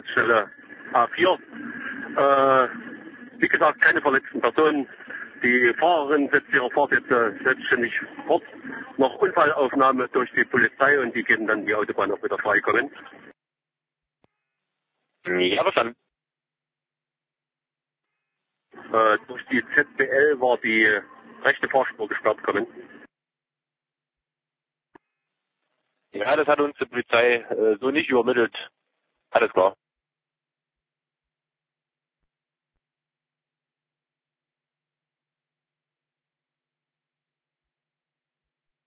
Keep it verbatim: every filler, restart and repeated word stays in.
Stelle A vier. Äh, wie gesagt, keine verletzten Personen. Die Fahrerin setzt ihre Fahrt jetzt äh, selbstständig fort. Noch Unfallaufnahme durch die Polizei und die geben dann die Autobahn auch wieder freikommen. Ja, verstanden. Äh, durch die Z B L war die rechte Fahrspur gesperrt kommen. Ja, das hat uns die Polizei äh, so nicht übermittelt. Alles klar.